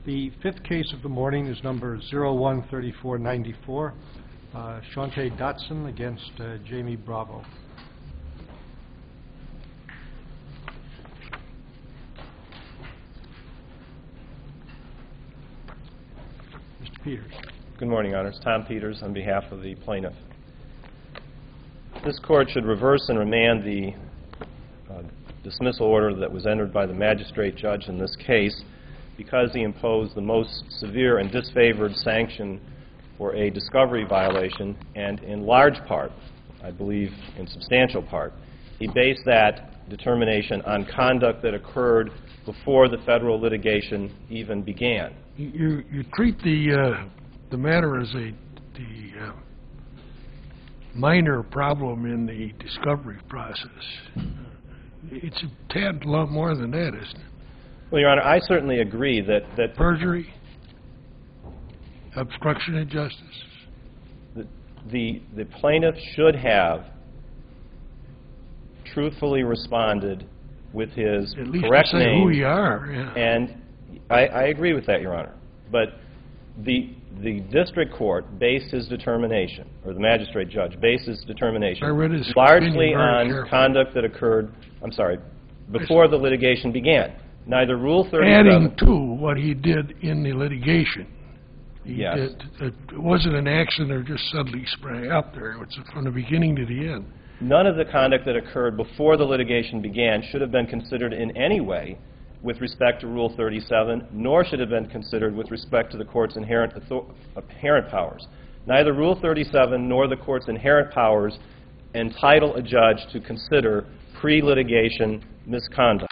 The fifth case of the morning is number 013494, Shante Dotson against Jamie Bravo. Mr. Peters. Good morning, Your Honors. Tom Peters on behalf of the plaintiff. This court should reverse and remand the dismissal order that was entered by the magistrate judge in this case because he imposed the most severe and disfavored sanction for a discovery violation, and in large part, I believe in substantial part, he based that determination on conduct that occurred before the federal litigation even began. You treat the matter as the minor problem in the discovery process. It's a tad lot more than that, isn't it? Well, Your Honor, I certainly agree that perjury, obstruction of justice. The plaintiff should have truthfully responded with his at least correct say name. Who we are. Yeah. And I agree with that, Your Honor. But the district court based his determination, or the magistrate judge based his determination, largely on conduct that occurred, before the litigation began. Neither Rule 37... Adding to what he did in the litigation. Yes. It wasn't an accident or just suddenly sprang up there. It was from the beginning to the end. None of the conduct that occurred before the litigation began should have been considered in any way with respect to Rule 37, nor should have been considered with respect to the court's inherent powers. Neither Rule 37 nor the court's inherent powers entitle a judge to consider pre-litigation misconduct.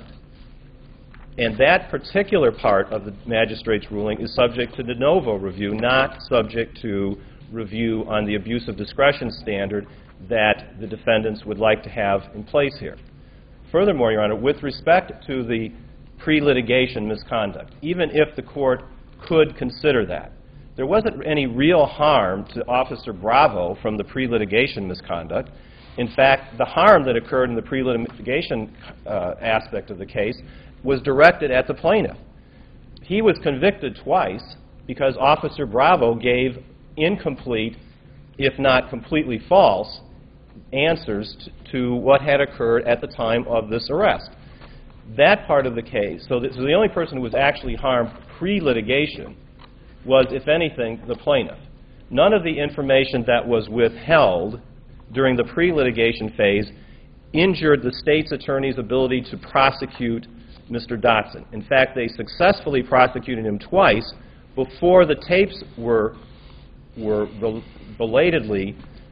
And that particular part of the magistrate's ruling is subject to de novo review, not subject to review on the abuse of discretion standard that the defendants would like to have in place here. Furthermore, Your Honor, with respect to the pre-litigation misconduct, even if the court could consider that, there wasn't any real harm to Officer Bravo from the pre-litigation misconduct. In fact, the harm that occurred in the pre-litigation aspect of the case was directed at the plaintiff. He was convicted twice because Officer Bravo gave incomplete, if not completely false, answers to what had occurred at the time of this arrest. That part of the case, so the only person who was actually harmed pre-litigation was, if anything, the plaintiff. None of the information that was withheld during the pre-litigation phase injured the state's attorney's ability to prosecute Mr. Dotson. In fact, they successfully prosecuted him twice before the tapes were belatedly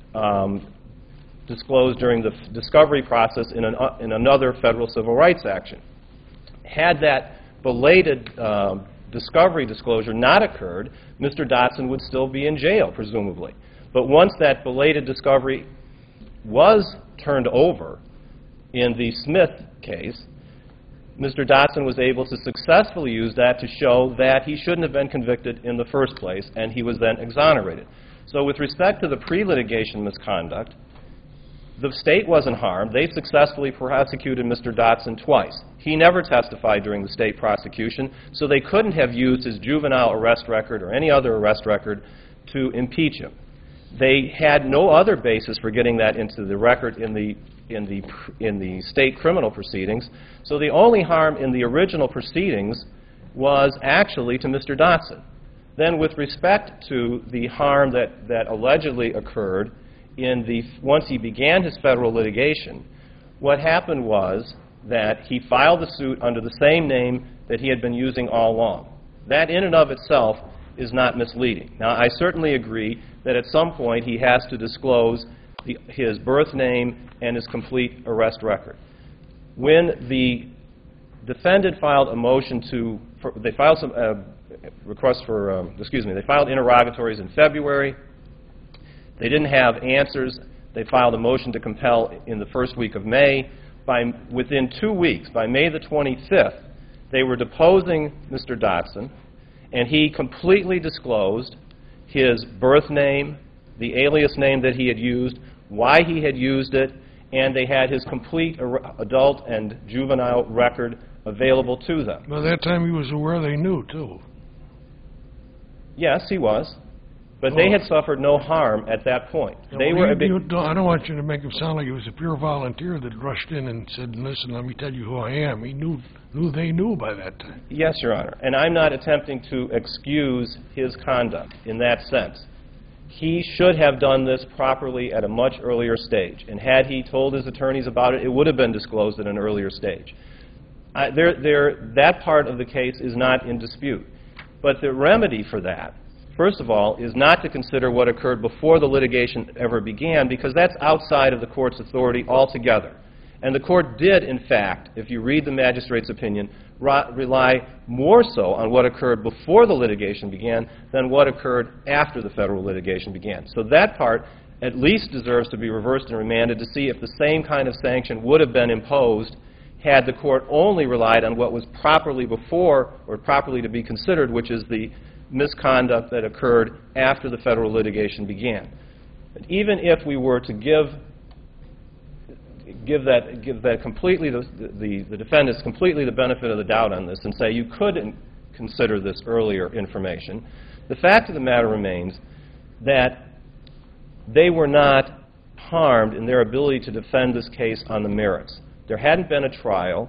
disclosed during the discovery process in another federal civil rights action. Had that belated discovery disclosure not occurred, Mr. Dotson would still be in jail, presumably. But once that belated discovery was turned over in the Smith case, Mr. Dotson was able to successfully use that to show that he shouldn't have been convicted in the first place, and he was then exonerated. So with respect to the pre-litigation misconduct, the state wasn't harmed. They successfully prosecuted Mr. Dotson twice. He never testified during the state prosecution, so they couldn't have used his juvenile arrest record or any other arrest record to impeach him. They had no other basis for getting that into the record in the state criminal proceedings, so the only harm in the original proceedings was actually to Mr. Dotson. Then with respect to the harm that allegedly occurred once he began his federal litigation, what happened was that he filed the suit under the same name that he had been using all along. That in and of itself is not misleading. Now, I certainly agree that at some point he has to disclose his birth name and his complete arrest record. When the defendant filed a motion they filed interrogatories in February. They didn't have answers. They filed a motion to compel in the first week of May. Within 2 weeks, by May the 25th, they were deposing Mr. Dotson, and he completely disclosed his birth name, the alias name that he had used, why he had used it, and they had his complete adult and juvenile record available to them. By that time he was aware they knew, too. Yes, he was. But they had suffered no harm at that point. They Well, were a I don't want you to make him sound like he was a pure volunteer that rushed in and said, listen, let me tell you who I am. He knew they knew by that time. Yes, Your Honor. And I'm not attempting to excuse his conduct in that sense. He should have done this properly at a much earlier stage. And had he told his attorneys about it, it would have been disclosed at an earlier stage. That part of the case is not in dispute. But the remedy for that, first of all, is not to consider what occurred before the litigation ever began, because that's outside of the court's authority altogether. And the court did, in fact, if you read the magistrate's opinion, rely more so on what occurred before the litigation began than what occurred after the federal litigation began. So that part at least deserves to be reversed and remanded to see if the same kind of sanction would have been imposed had the court only relied on what was properly before or properly to be considered, which is the misconduct that occurred after the federal litigation began. But even if we were to give that completely, the defendants completely the benefit of the doubt on this and say you couldn't consider this earlier information, the fact of the matter remains that they were not harmed in their ability to defend this case on the merits. There hadn't been a trial.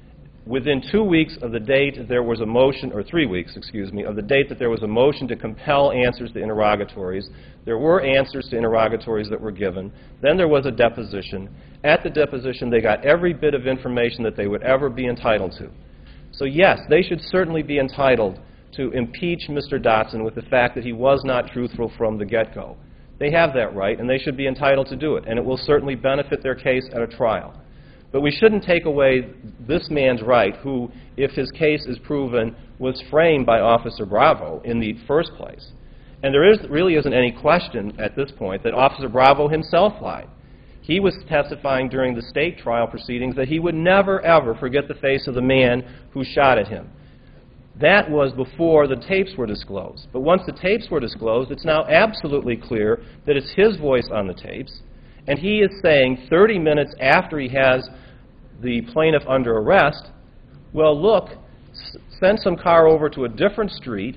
Within 2 weeks of the date there was a motion, or 3 weeks, excuse me, of the date that there was a motion to compel answers to interrogatories, there were answers to interrogatories that were given. Then there was a deposition. At the deposition, they got every bit of information that they would ever be entitled to. So yes, they should certainly be entitled to impeach Mr. Dotson with the fact that he was not truthful from the get-go. They have that right, and they should be entitled to do it, and it will certainly benefit their case at a trial. But we shouldn't take away this man's right, who, if his case is proven, was framed by Officer Bravo in the first place. And there really isn't any question at this point that Officer Bravo himself lied. He was testifying during the state trial proceedings that he would never, ever forget the face of the man who shot at him. That was before the tapes were disclosed. But once the tapes were disclosed, it's now absolutely clear that it's his voice on the tapes, and he is saying 30 minutes after he has the plaintiff under arrest, well, look, send some car over to a different street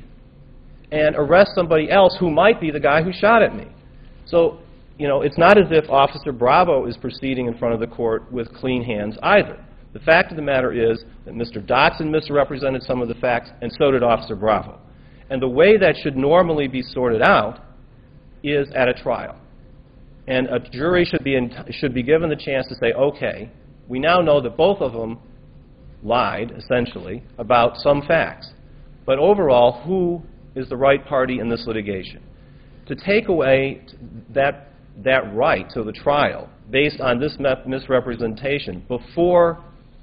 and arrest somebody else who might be the guy who shot at me. So, you know, it's not as if Officer Bravo is proceeding in front of the court with clean hands either. The fact of the matter is that Mr. Dotson misrepresented some of the facts, and so did Officer Bravo. And the way that should normally be sorted out is at a trial. And a jury should be given the chance to say, okay, we now know that both of them lied, essentially, about some facts. But overall, who is the right party in this litigation? To take away that right to the trial based on this misrepresentation before,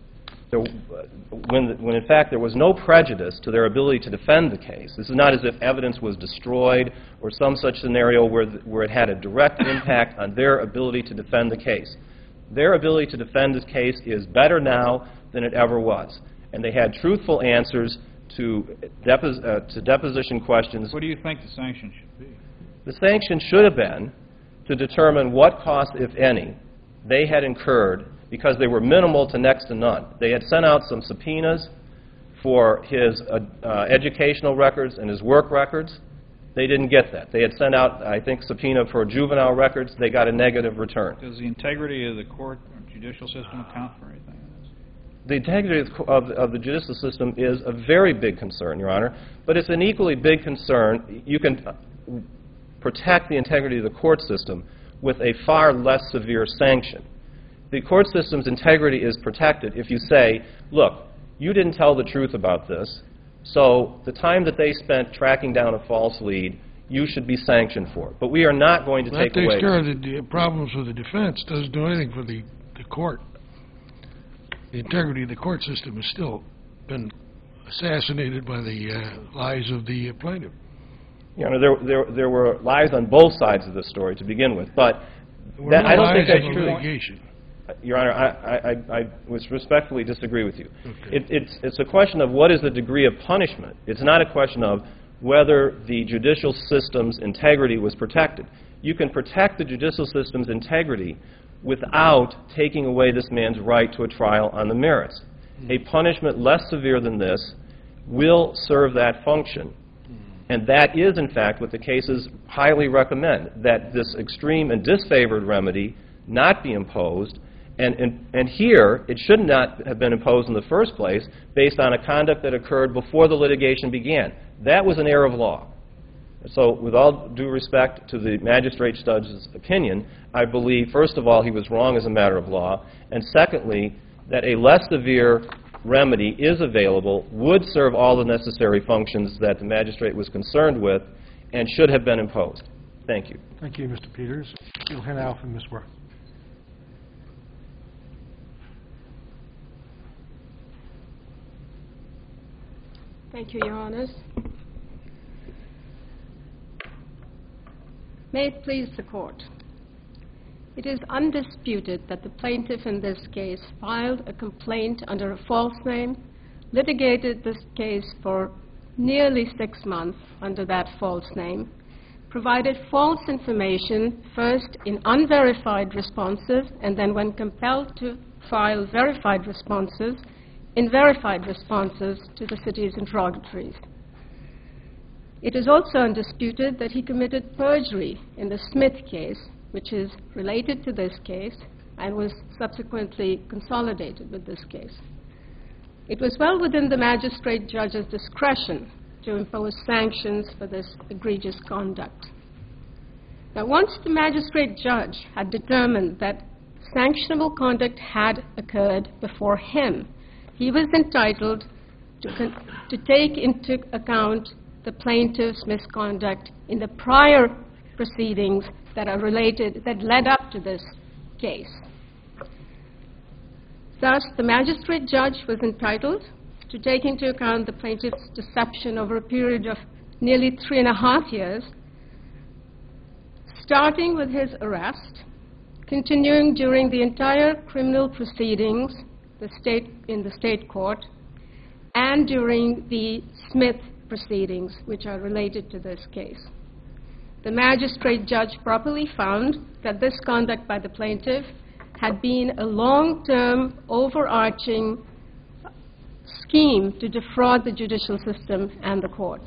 when in fact there was no prejudice to their ability to defend the case. This is not as if evidence was destroyed or some such scenario where it had a direct impact on their ability to defend the case. Their ability to defend this case is better now than it ever was. And they had truthful answers to deposition questions. What do you think the sanction should be? The sanction should have been to determine what cost, if any, they had incurred because they were minimal to next to none. They had sent out some subpoenas for his educational records and his work records. They didn't get that. They had sent out, I think, subpoena for juvenile records. They got a negative return. Does the integrity of the court or judicial system account for anything? The integrity of the judicial system is a very big concern, Your Honor, but it's an equally big concern. You can protect the integrity of the court system with a far less severe sanction. The court system's integrity is protected if you say, look, you didn't tell the truth about this, so the time that they spent tracking down a false lead, you should be sanctioned for it. But we are not going to take away... That takes care of the problems with the defense. Doesn't do anything for the court. The integrity of the court system has still been assassinated by the lies of the plaintiff. You know, there were lies on both sides of the story to begin with, but that, I don't think that's true. Litigation. Your Honor, I respectfully disagree with you. Okay. It's a question of what is the degree of punishment. It's not a question of whether the judicial system's integrity was protected. You can protect the judicial system's integrity without taking away this man's right to a trial on the merits. A punishment less severe than this will serve that function. And that is, in fact, what the cases highly recommend, that this extreme and disfavored remedy not be imposed. And here, it should not have been imposed in the first place based on a conduct that occurred before the litigation began. That was an error of law. So with all due respect to the magistrate judge's opinion, I believe, first of all, he was wrong as a matter of law, and secondly, that a less severe remedy is available, would serve all the necessary functions that the magistrate was concerned with, and should have been imposed. Thank you. Thank you, Mr. Peters. We'll hear now from Ms. Worth. Thank you, Your Honors. May it please the Court. It is undisputed that the plaintiff in this case filed a complaint under a false name, litigated this case for nearly 6 months under that false name, provided false information first in unverified responses, and then when compelled to file verified responses, in verified responses to the city's interrogatories. It is also undisputed that he committed perjury in the Smith case, which is related to this case and was subsequently consolidated with this case. It was well within the magistrate judge's discretion to impose sanctions for this egregious conduct. Now, once the magistrate judge had determined that sanctionable conduct had occurred before him, he was entitled to take into account the plaintiff's misconduct in the prior proceedings that are related, that led up to this case. Thus, the magistrate judge was entitled to take into account the plaintiff's deception over a period of nearly 3.5 years, starting with his arrest, continuing during the entire criminal proceedings in the state court, and during the Smith proceedings, which are related to this case. The magistrate judge properly found that this conduct by the plaintiff had been a long-term, overarching scheme to defraud the judicial system and the court.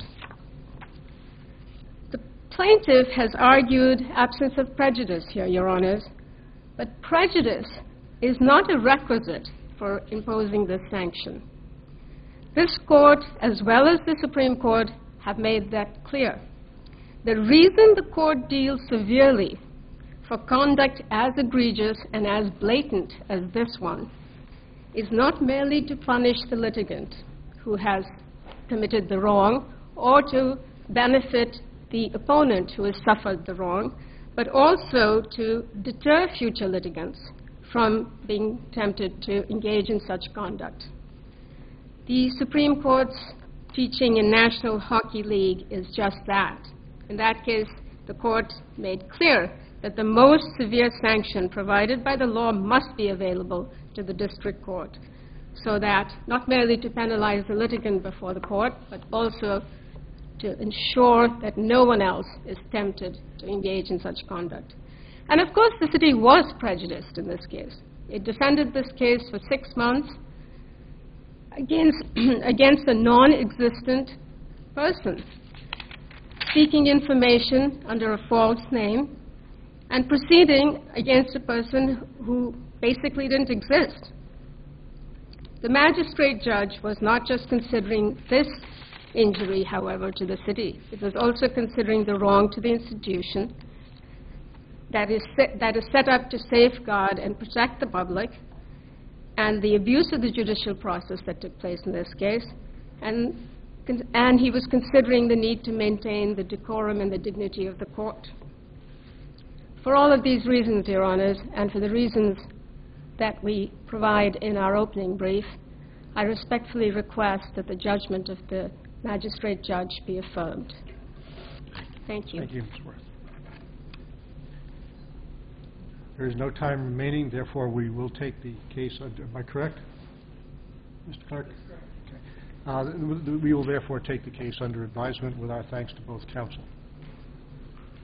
The plaintiff has argued absence of prejudice here, Your Honors, but prejudice is not a requisite for imposing this sanction. This court, as well as the Supreme Court, have made that clear. The reason the court deals severely for conduct as egregious and as blatant as this one is not merely to punish the litigant who has committed the wrong or to benefit the opponent who has suffered the wrong, but also to deter future litigants from being tempted to engage in such conduct. The Supreme Court's teaching in National Hockey League is just that. In that case, the court made clear that the most severe sanction provided by the law must be available to the district court, so that not merely to penalize the litigant before the court, but also to ensure that no one else is tempted to engage in such conduct. And of course, the city was prejudiced in this case. It defended this case for 6 months against a non-existent person, seeking information under a false name and proceeding against a person who basically didn't exist. The magistrate judge was not just considering this injury, however, to the city. It was also considering the wrong to the institution that is set up to safeguard and protect the public, and the abuse of the judicial process that took place in this case, and he was considering the need to maintain the decorum and the dignity of the court. For all of these reasons, Your Honors, and for the reasons that we provide in our opening brief, I respectfully request that the judgment of the magistrate judge be affirmed. Thank you. Thank you, Ms. Worth. There is no time remaining, therefore we will take the case under, am I correct, Mr. Clark? Okay. We will therefore take the case under advisement with our thanks to both counsel.